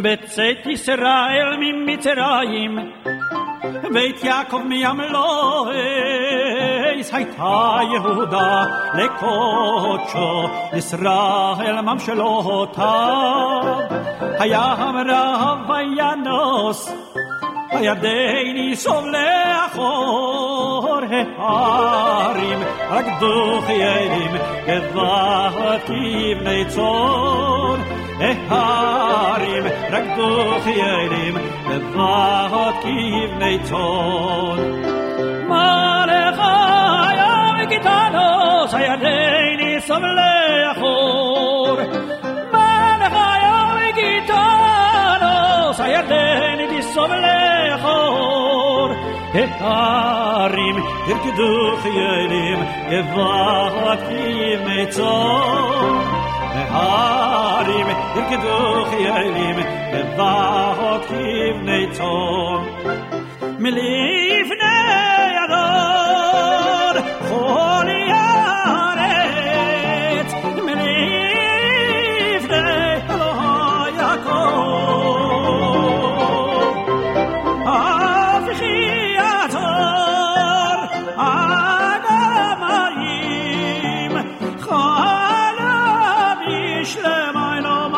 בצאת ישראל ממצרים בית יעקב מימלויס הייתה יהודה לקודשו ישראל ממשלותיו היה המרב וינוס הירדני סוב לאחור ההרים רקדו חיילים גבעת כבני צאן ההרים רקדו חיילים גבעת כבני צאן מלך הים גיטנוס הירדני סוב לאחור מלך הים גיטנוס הירדני סוב לאחור ההרים ירקדו חיילים גבעת כבני צאן ההרים ירקדו חיילים גבעות כבני צאן מלפני אדון חולי הארץ מלפני אלוהי יעקב אבכי יעצור עד המים שלמה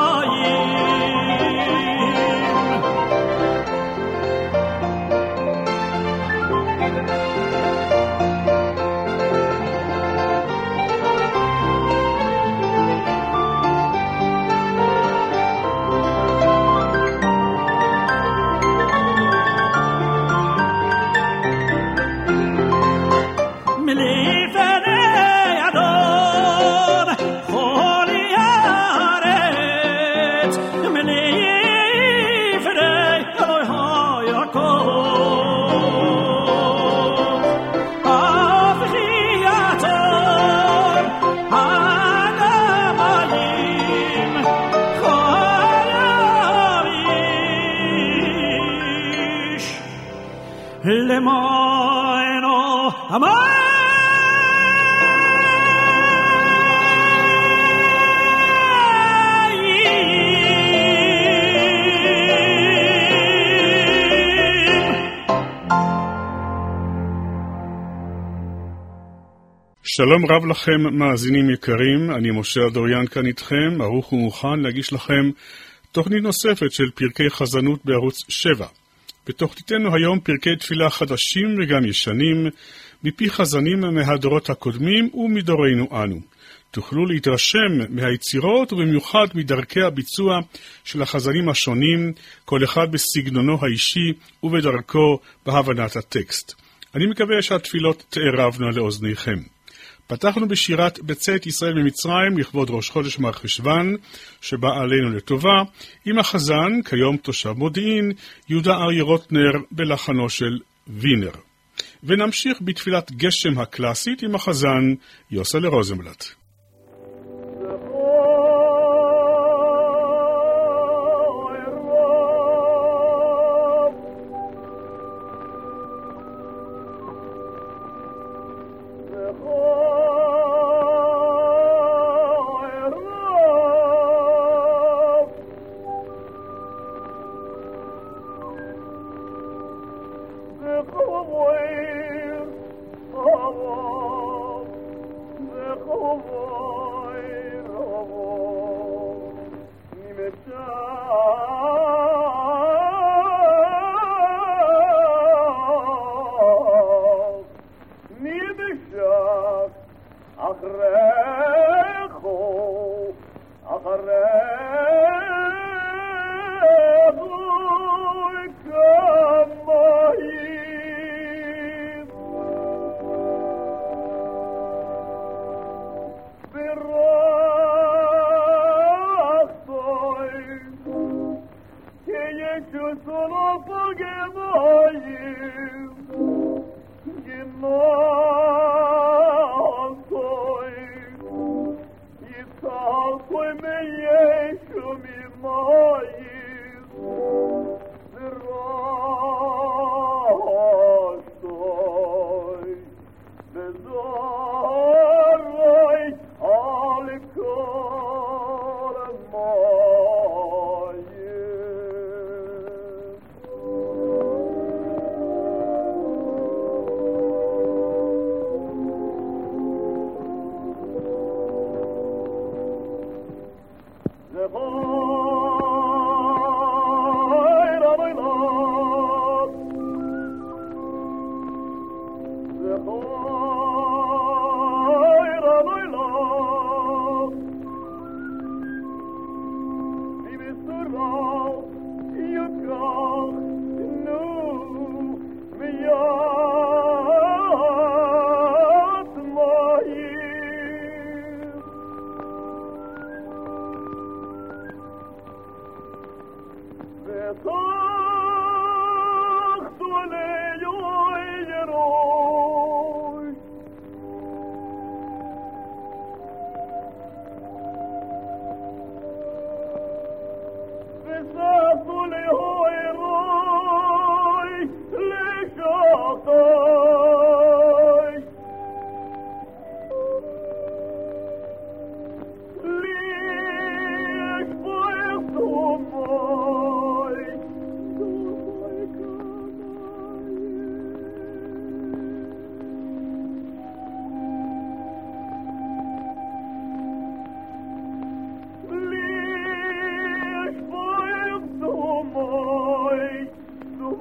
למענו המים שלום רב לכם מאזינים יקרים, אני משה אדוריאן כאן איתכם, ערוך ומוכן להגיש לכם תוכנית נוספת של פרקי חזנות בערוץ 7. בתוכניתנו היום פרקי תפילה חדשים וגם ישנים, מפי חזנים מהדורות הקודמים ומדורנו אנו. תוכלו להתרשם מהיצירות ובמיוחד מדרכי הביצוע של החזנים השונים, כל אחד בסגנונו האישי ובדרכו בהבנת הטקסט. אני מקווה שהתפילות תערבנה לאוזניכם. פתחנו בשירת בצאת ישראל ממצרים לכבוד ראש חודש מרחשוון שבא עלינו לטובה עם החזן כיום תושב מודיעין יהודה אריה רוטנר בלחנו של וינר. ונמשיך בתפילת גשם הקלאסית עם החזן יוסל רוזנבלט.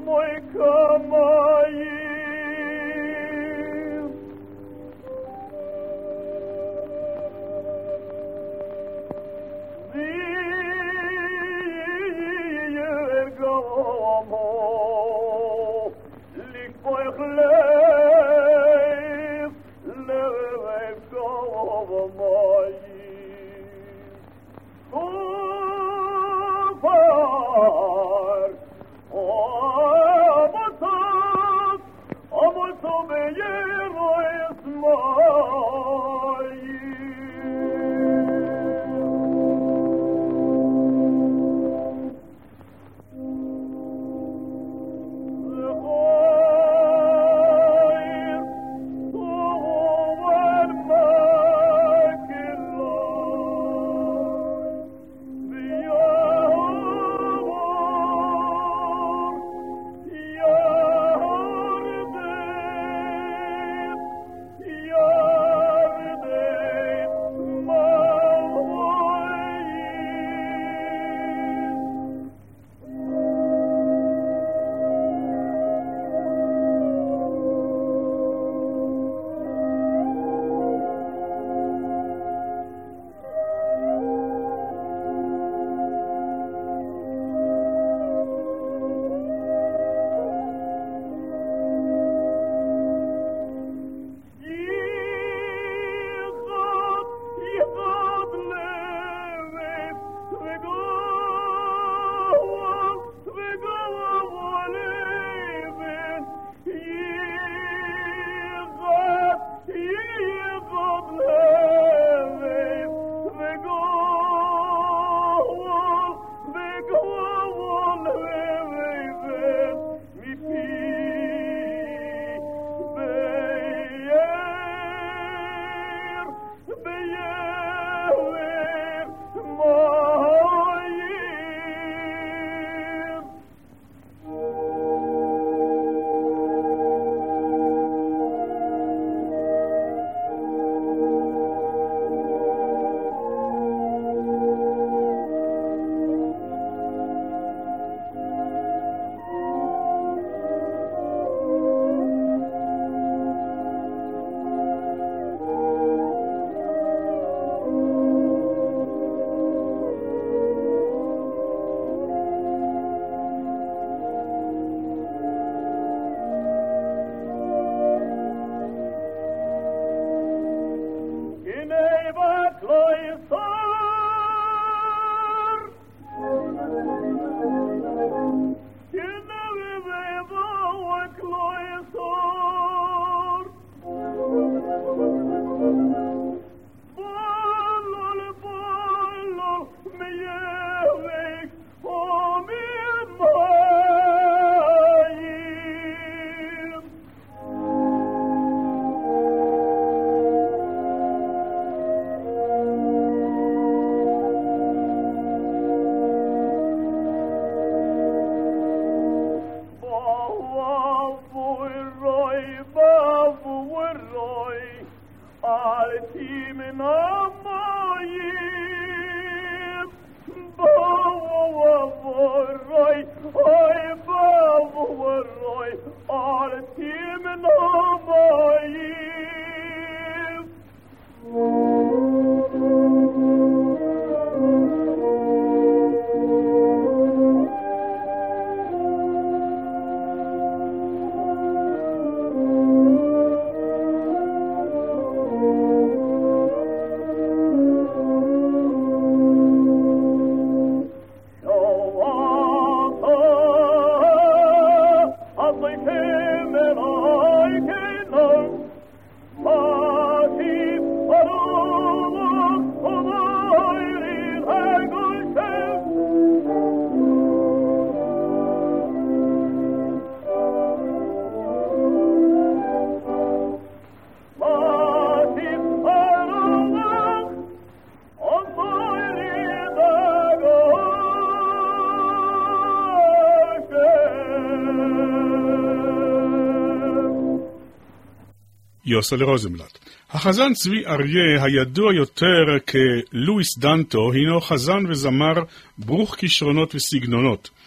יוסל רוזנבלט. החזן צבי אריה, הידוע יותר כלואיס דנטו, הינו חזן וזמר ברוך כישרונות וסגנונות.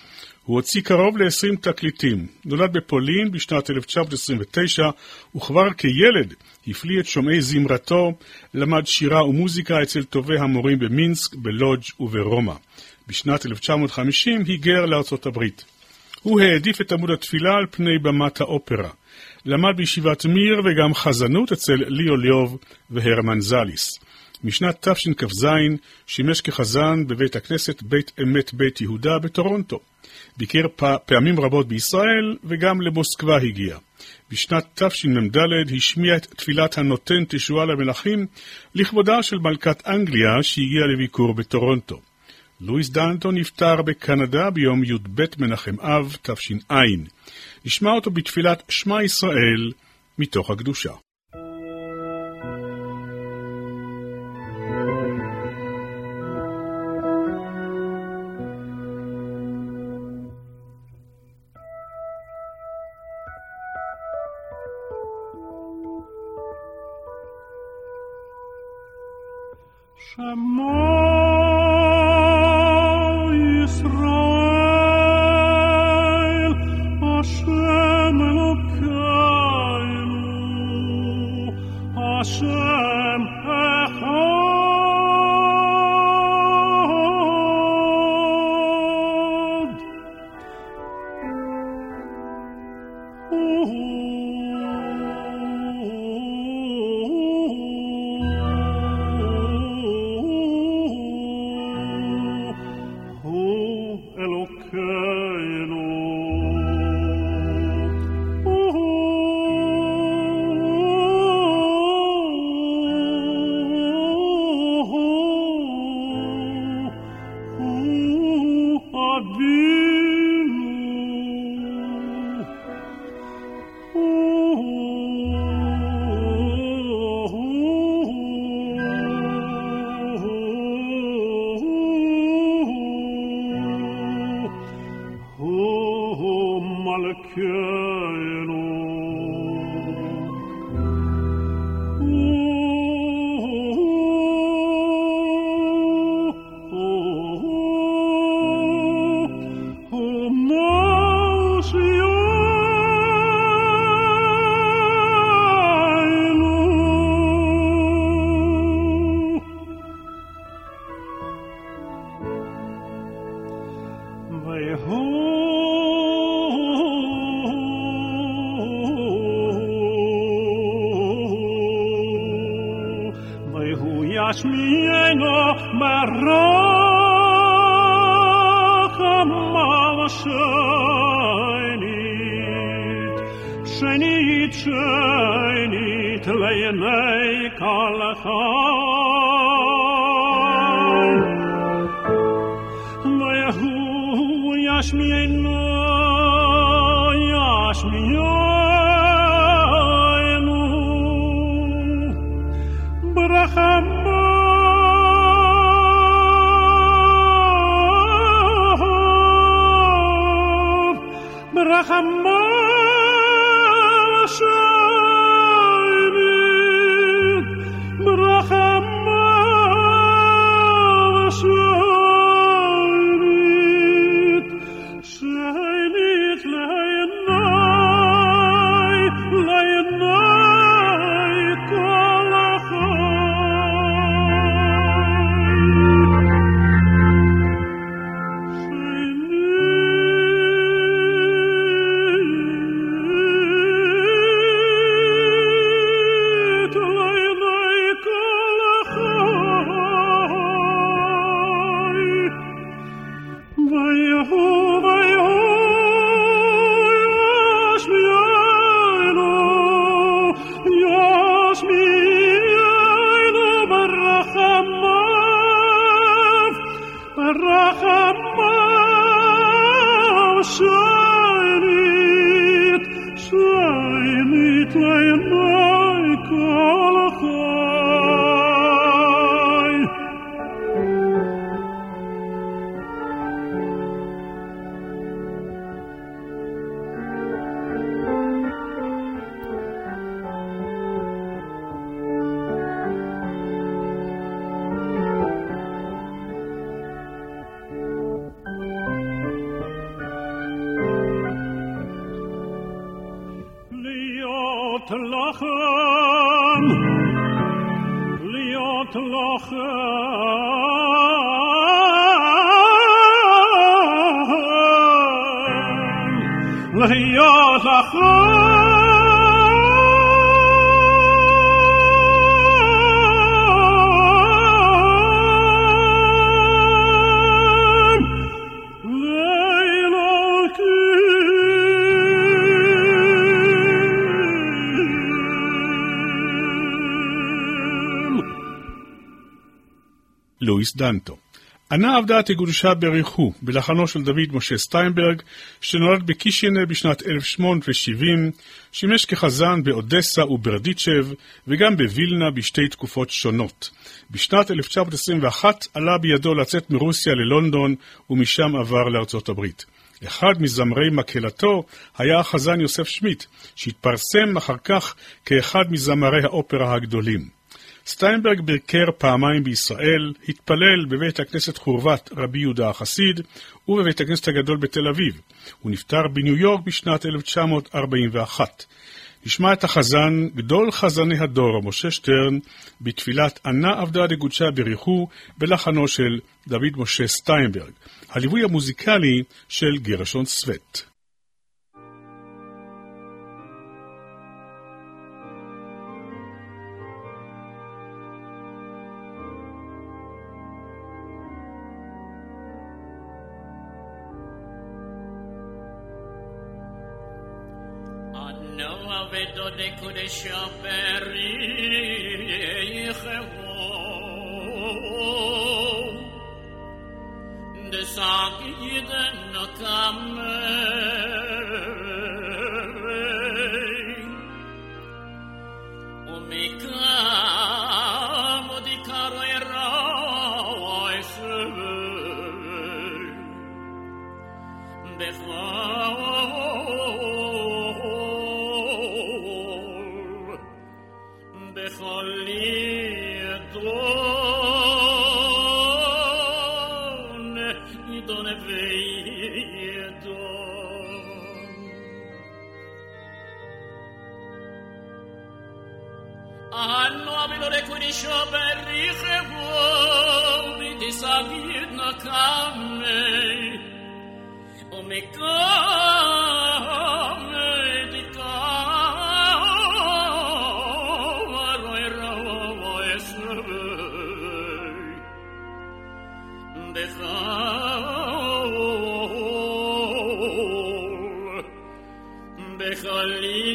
הוא הוציא קרוב ל-20 תקליטים. נולד בפולין בשנת 1929, וכבר כילד הפליא את שומעי זמרתו, למד שירה ומוזיקה אצל טובי המורים במינסק, בלודג' וברומא. בשנת 1950 היגר לארצות הברית. הוא העדיף את עמוד התפילה על פני במת האופרה. למד בישיבת מיר וגם חזנות אצל ליאו ליוב והרמן זליס. משנת תשכ"ז שימש כחזן בבית הכנסת בית אמת בית יהודה בטורונטו. ביקר פעמים רבות בישראל וגם למוסקבה הגיע. בשנת תשמ"ד השמיע את תפילת הנותן תשועה למלכים לכבודה של מלכת אנגליה שהגיעה לביקור בטורונטו. לואיס דנטון נפטר בקנדה ביום י"ב מנחם אב תש"ע. נשמע אותו בתפילת שמע ישראל מתוך הקדושה. להיות לכם לואיס דנטו. ענה עבדה תגודשה בריחו, בלחנו של דוד משה סטיינברג, שנולד בקישינב בשנת 1870, שימש כחזן באודסה וברדיצ'ב, וגם בווילנה בשתי תקופות שונות. בשנת 1921 עלה בידו לצאת מרוסיה ללונדון, ומשם עבר לארצות הברית. אחד מזמרי מקהלתו היה החזן יוסף שמיט, שהתפרסם אחר כך כאחד מזמרי האופרה הגדולים. סטיינברג ביקר פעמיים בישראל, התפלל בבית הכנסת חורבת רבי יהודה החסיד ובבית הכנסת הגדול בתל אביב. הוא נפטר בניו יורק בשנת 1941. נשמע את החזן, גדול חזני הדור, משה שטרן, בתפילת ענה עבדה דגודשה בריחו, בלחנו של דוד משה סטיינברג. הליווי המוזיקלי של גרשון סווט. vedo de Kudesha Perichevo de Sagiden Nakame Omikamo di Caro Eroise hanno avuto le curiscio per ricevo di sagid na kame o me kame di karo eravo esve bechali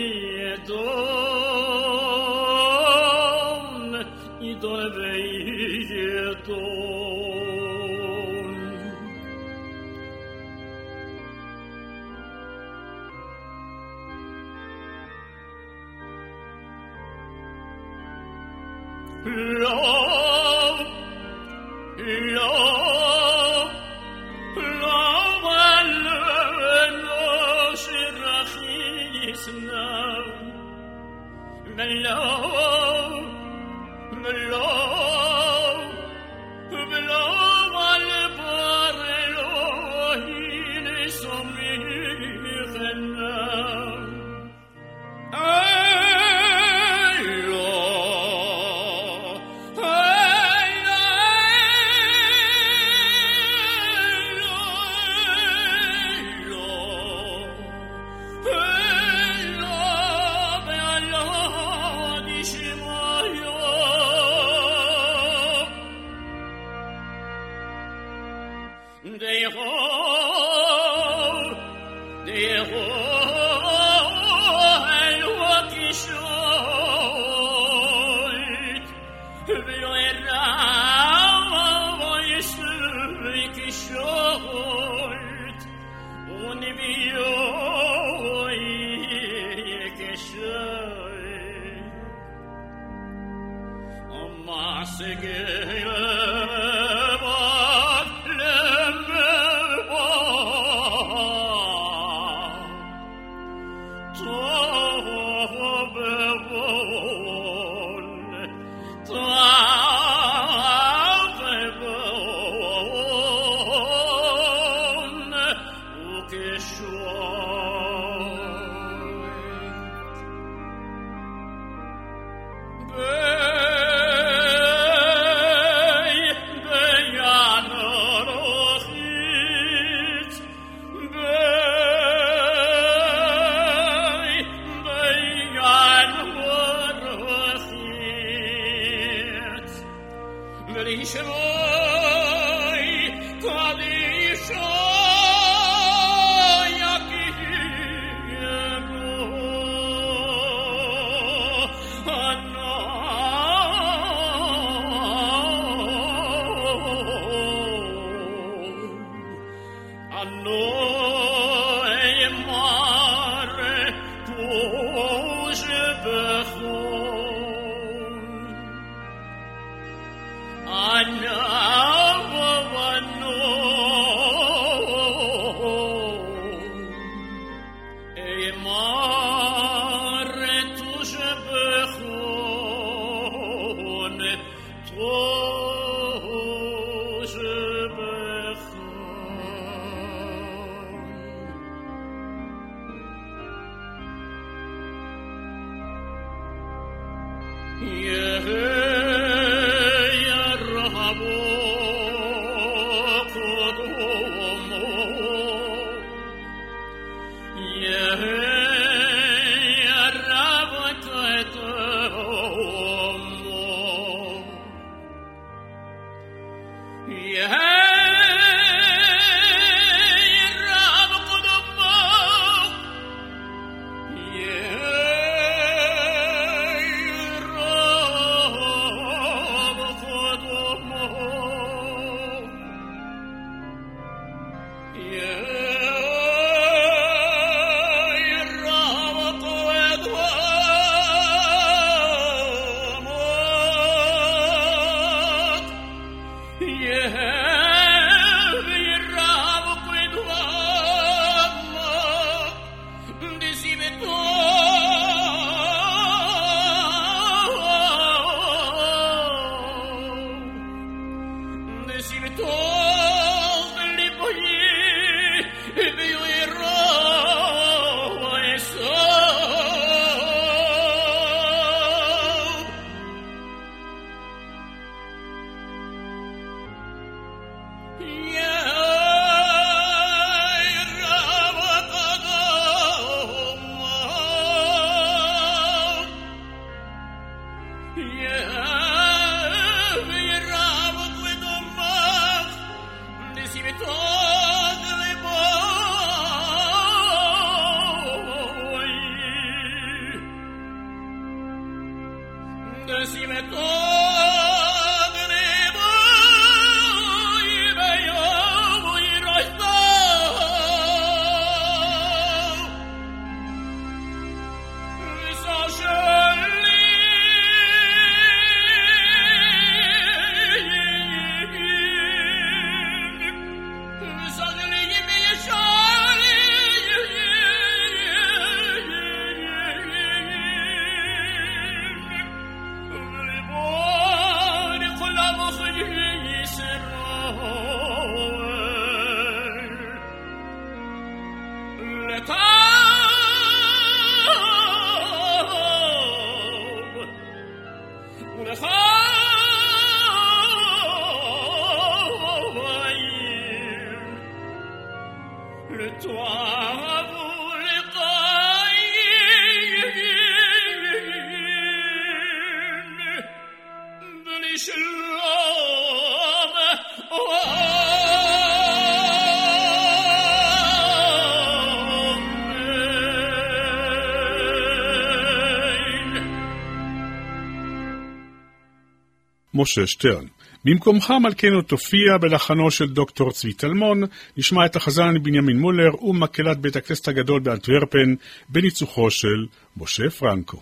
משה שטרן. במקומך מלכנו תופיע בלחנו של דוקטור צבי טלמון, נשמע את החזן בנימין מולר ומקהלת בית הכנסת הגדול באנטוורפן בניצוחו של משה פרנקו.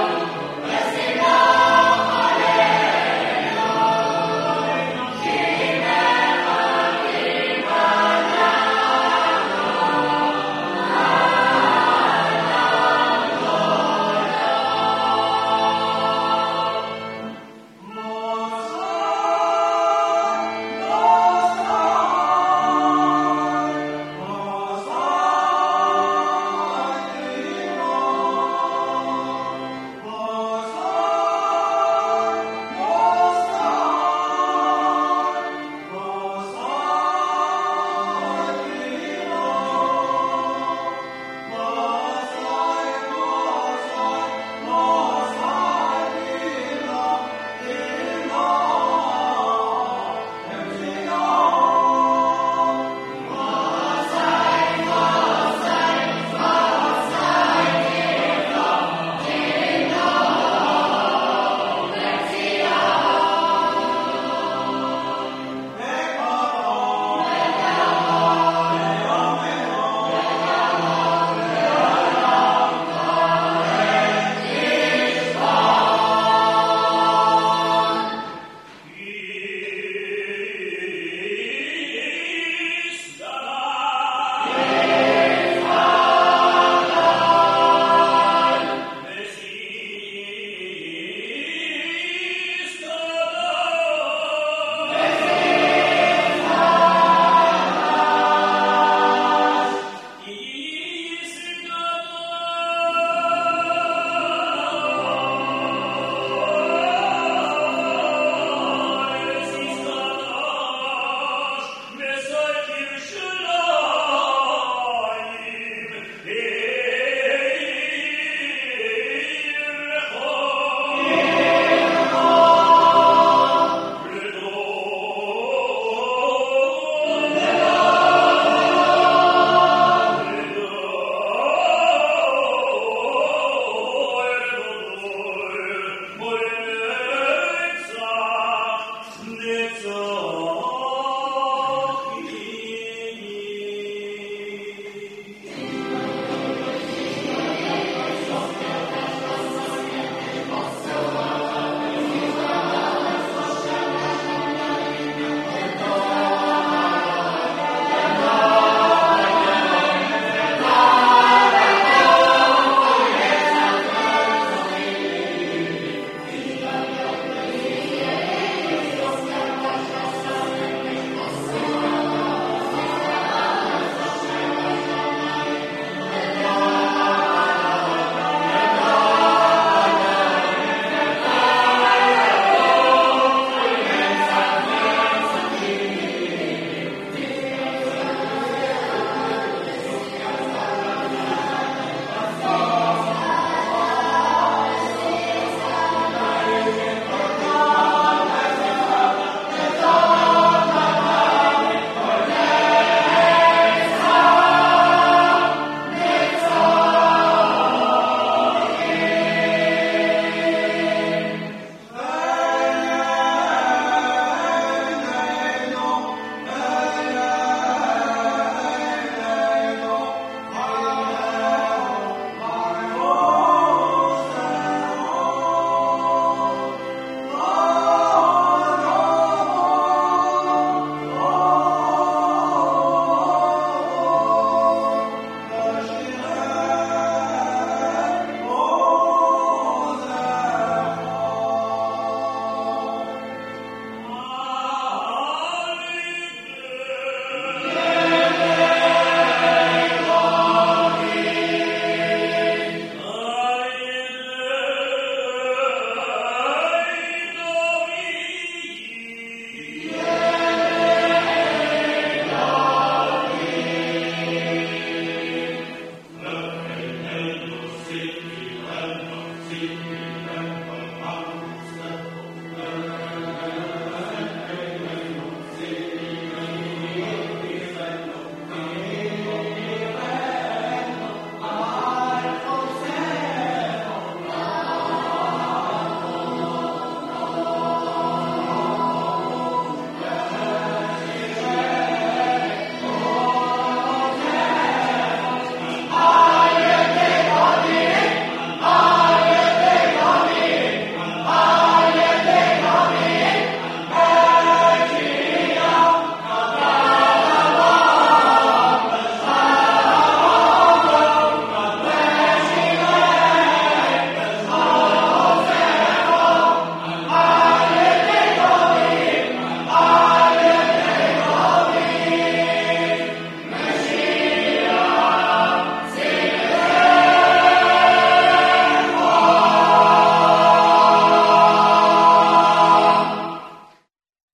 Yeah.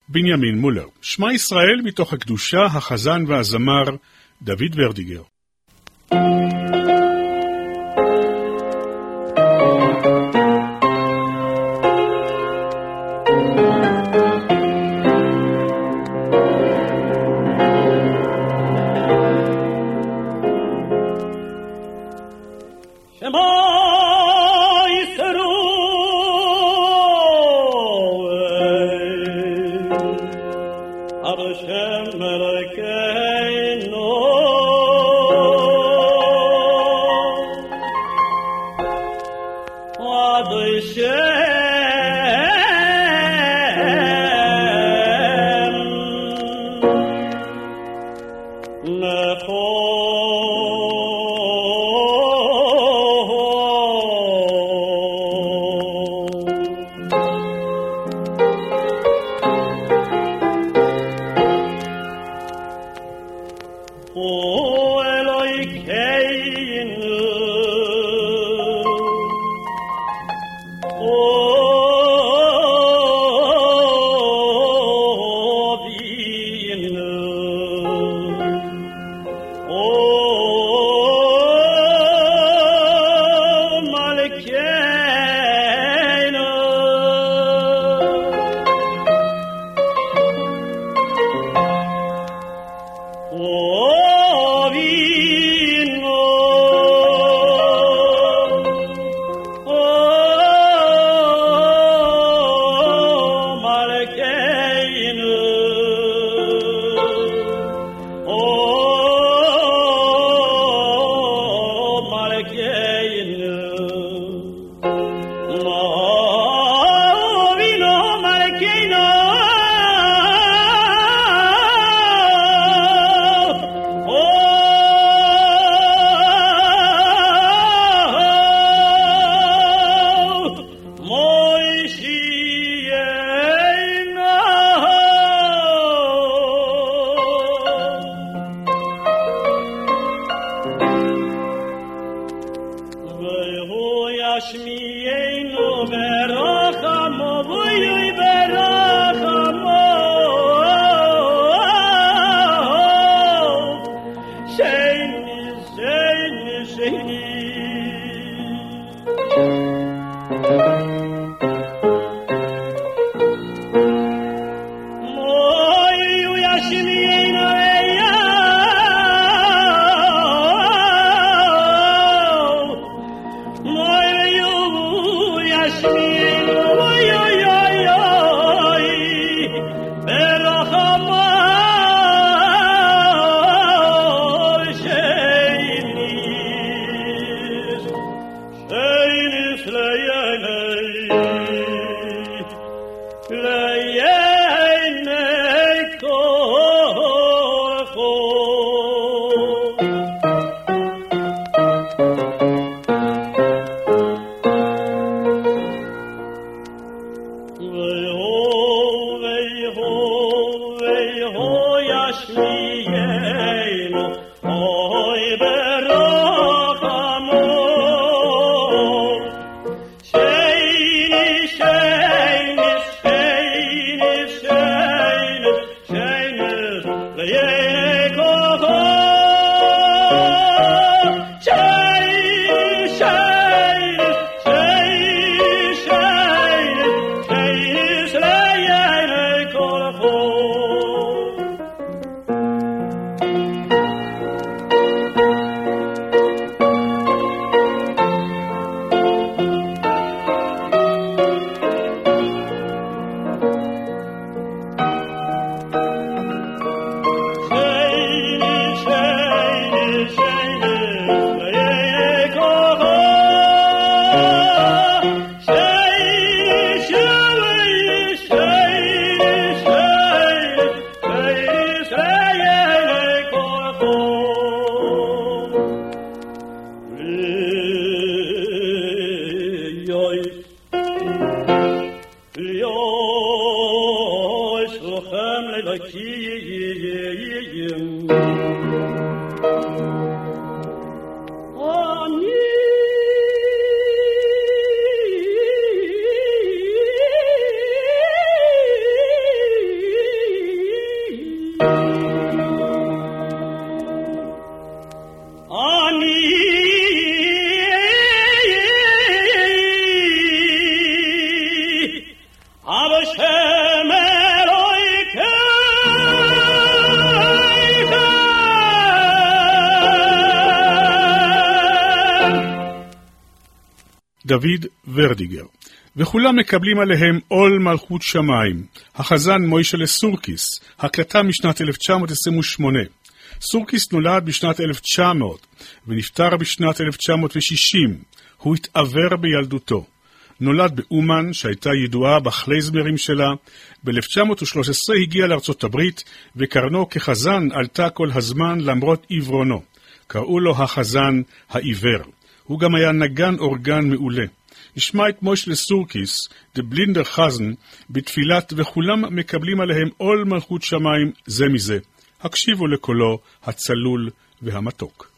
בנימין מולר. שמע ישראל מתוך הקדושה, החזן והזמר דוד ורדיגר. דוד ורדיגר. וכולם מקבלים עליהם עול מלכות שמיים. החזן מוישלה סורקיס, הקלטה משנת 1928. סורקיס נולד בשנת 1900 ונפטר בשנת 1960. הוא התעבר בילדותו. נולד באומן שהייתה ידועה בחלייזמרים שלה. ב-1913 הגיע לארצות הברית וקרנו כחזן עלתה כל הזמן למרות עיוורונו. קראו לו החזן העיוור. הוא גם היה נגן אורגן מעולה. נשמע את מוישלה סורקיס, דה בלינדר חזן, בתפילת וכולם מקבלים עליהם עול מלכות שמיים זה מזה. הקשיבו לקולו הצלול והמתוק.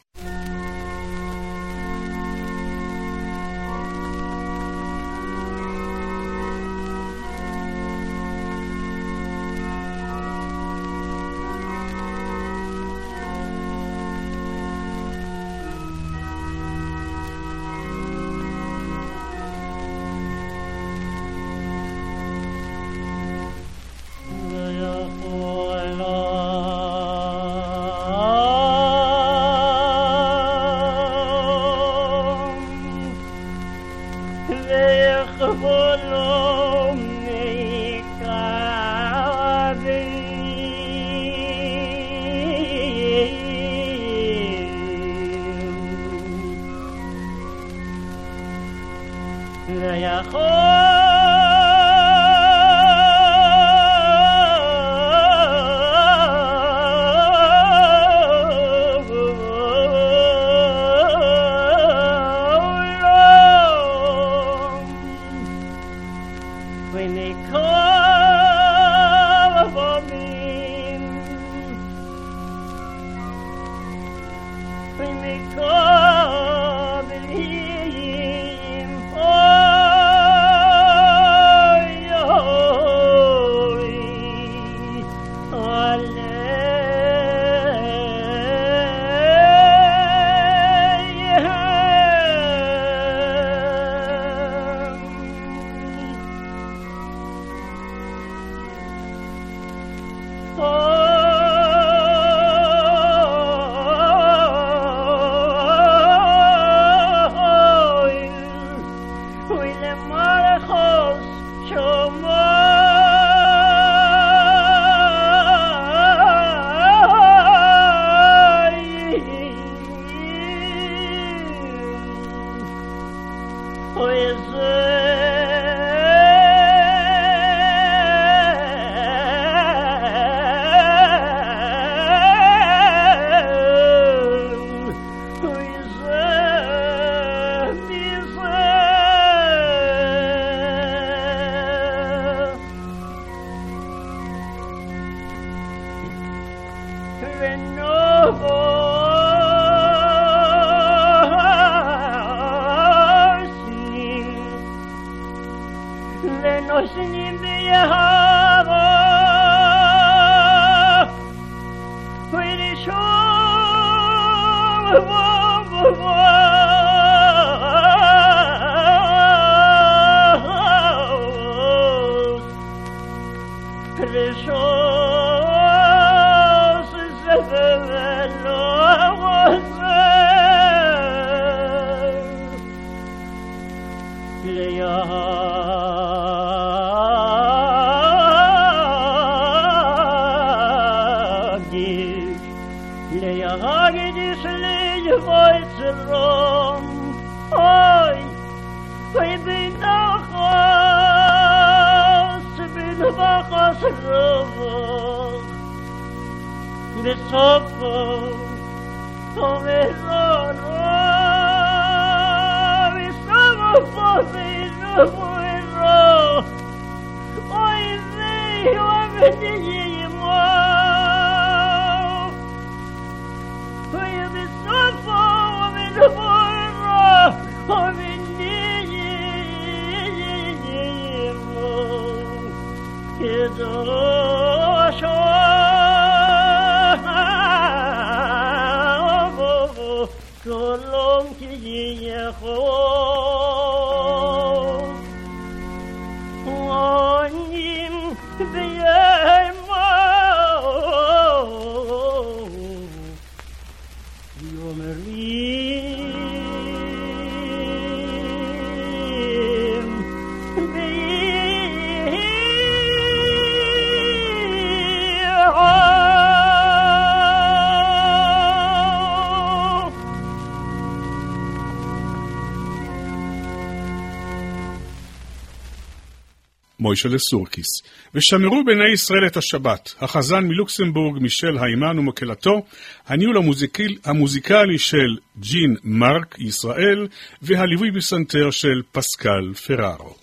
מוישלה סורקיס. ושמרו בני ישראל את השבת, החזן מלוקסמבורג מישל היימן ומקהלתו, הניהול המוזיקלי של ג'ין מרק ישראל, והליווי בסנטר של פסקל פרארו.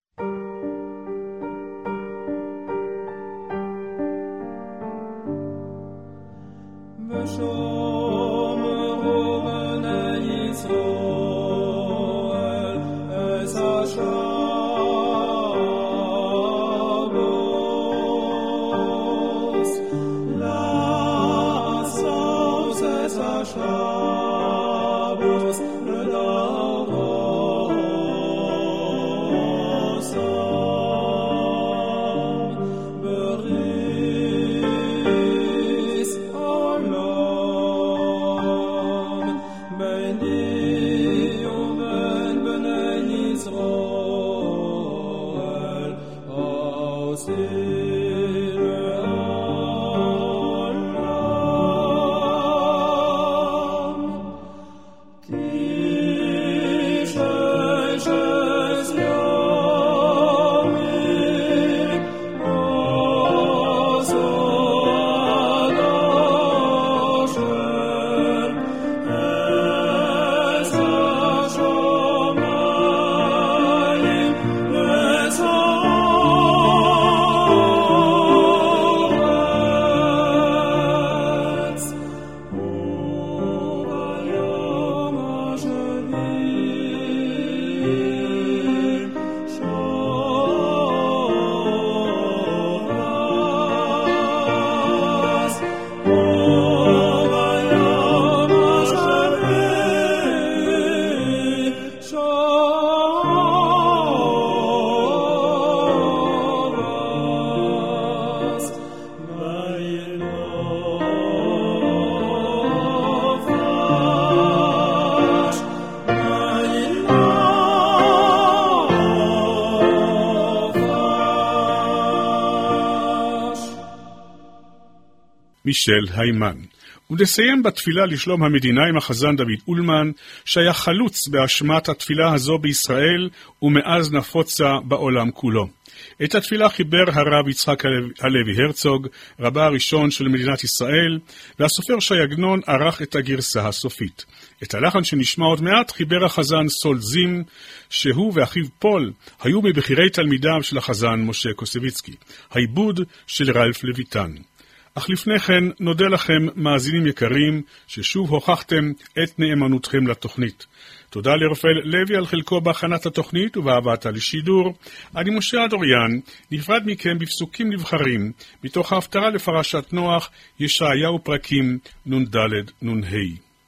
מישל היימן. ונסיים בתפילה לשלום המדינה עם החזן דוד אולמן, שהיה חלוץ בהשמעת התפילה הזו בישראל, ומאז נפוצה בעולם כולו. את התפילה חיבר הרב יצחק הלוי הרצוג, רבה הראשון של מדינת ישראל, והסופר שי עגנון ערך את הגרסה הסופית. את הלחן שנשמע עוד מעט חיבר החזן סול זים, שהוא ואחיו פול היו מבחירי תלמידיו של החזן משה קוסביצקי, העיבוד של רלף לויטן. אך לפני כן נודה לכם מאזינים יקרים ששוב הוכחתם את נאמנותכם לתוכנית. תודה לרפאל לוי על חלקו בהכנת התוכנית ובהבאתה לשידור. אני משה דוריאן, נפרד מכם בפסוקים נבחרים מתוך ההפטרה לפרשת נוח, ישעיהו פרקים נ"ד נ"ה.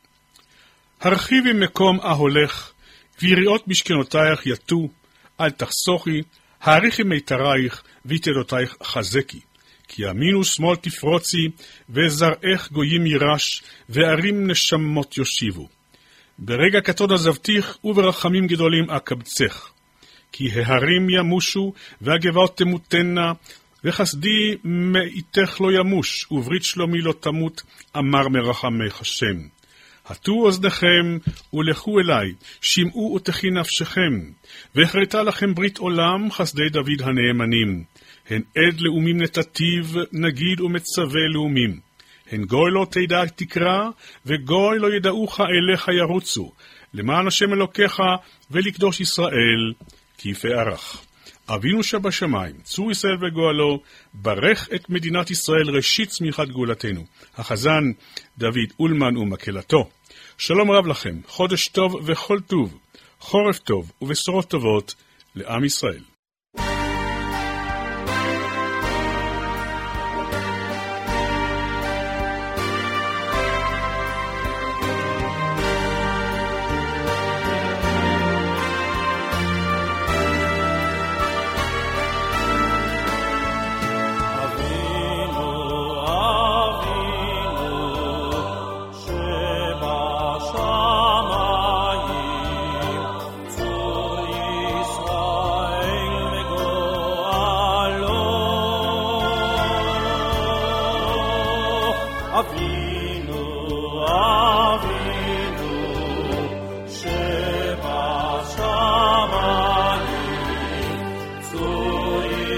הרחיבי מקום ההולך, ויריעות משכנותייך יתו, אל תחסוכי, העריכי מיתרייך ויתדותייך חזקי. כי ימין ושמאל תפרוצי, וזרעך גויים יירש, וערים נשמות יושיבו. ברגע קטון עזבתיך, וברחמים גדולים אקבצך. כי ההרים ימושו, והגבעות תמותנה, וחסדי מאיתך לא ימוש, וברית שלומי לא תמות, אמר מרחמך השם. הטו אוזניכם, ולכו אליי, שמעו ותחי נפשכם, והחרתה לכם ברית עולם, חסדי דוד הנאמנים. הן עד לאומים נתתיו, נגיד ומצווה לאומים. הן גוי לא תדע תקרא, וגוי לא ידעוך אליך ירוצו, למען השם אלוקיך ולקדוש ישראל, כי פערך. אבינו שבשמיים, צור ישראל וגואלו, ברך את מדינת ישראל ראשית צמיחת גאולתנו. החזן דוד אולמן ומקהלתו. שלום רב לכם, חודש טוב וכל טוב, חורף טוב ובשורות טובות לעם ישראל. שבשמיים צור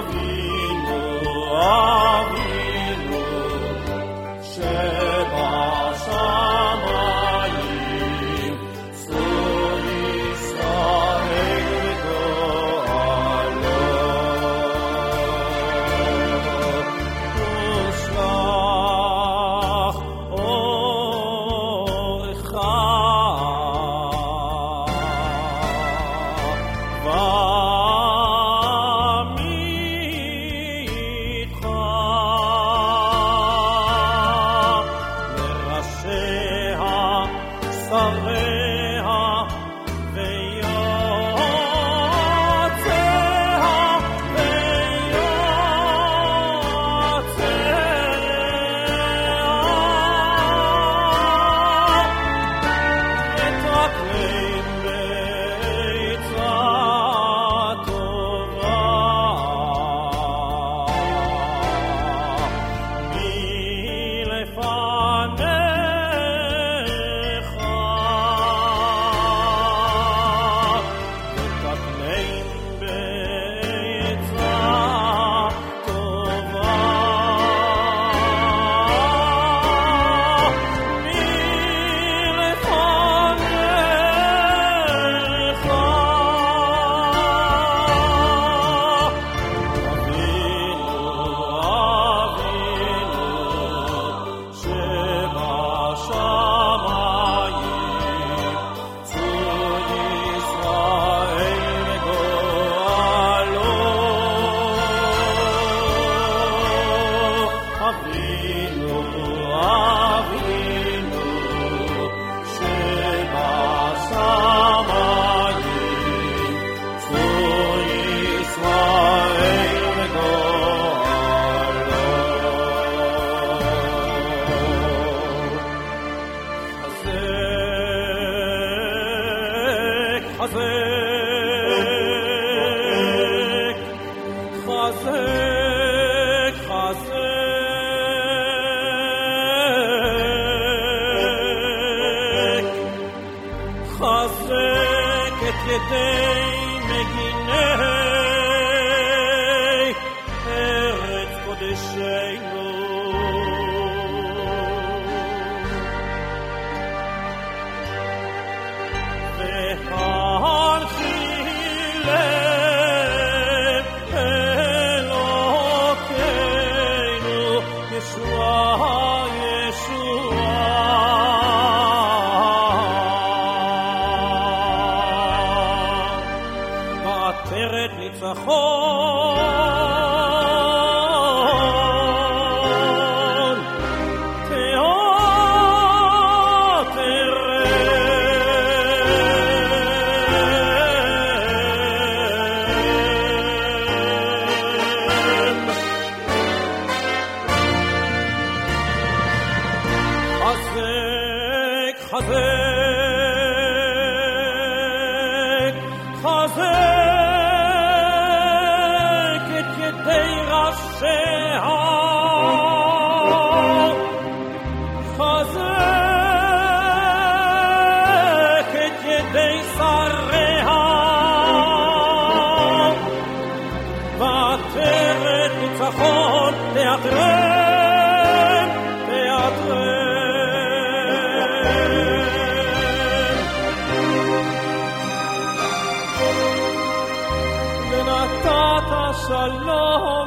שלום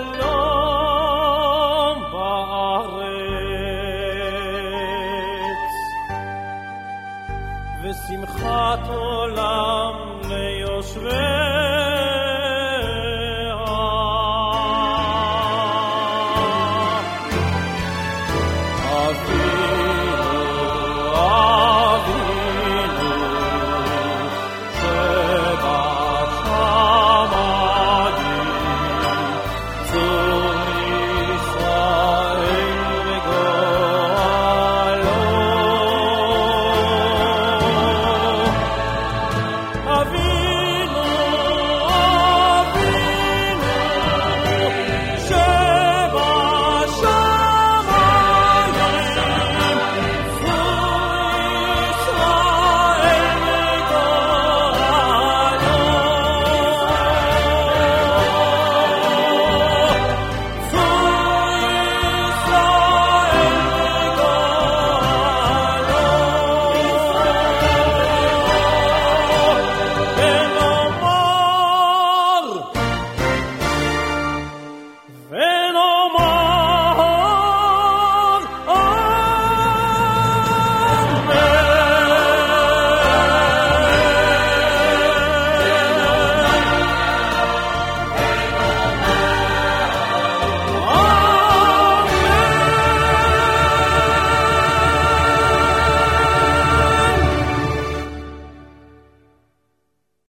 שלום בארץ ושמחת עולם ליושבי